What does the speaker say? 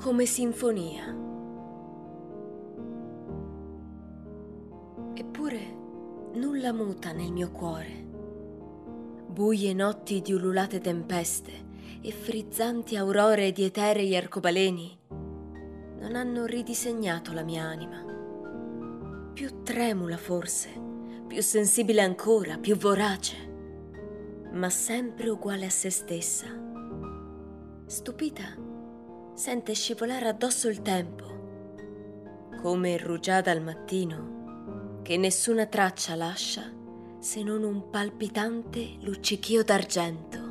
come sinfonia. Eppure nulla muta nel mio cuore. Buie notti di ululate tempeste e frizzanti aurore di eterei arcobaleni non hanno ridisegnato la mia anima. Più tremula forse, più sensibile ancora, più vorace, ma sempre uguale a se stessa. Stupita, sente scivolare addosso il tempo, come il rugiada al mattino, che nessuna traccia lascia se non un palpitante luccichio d'argento.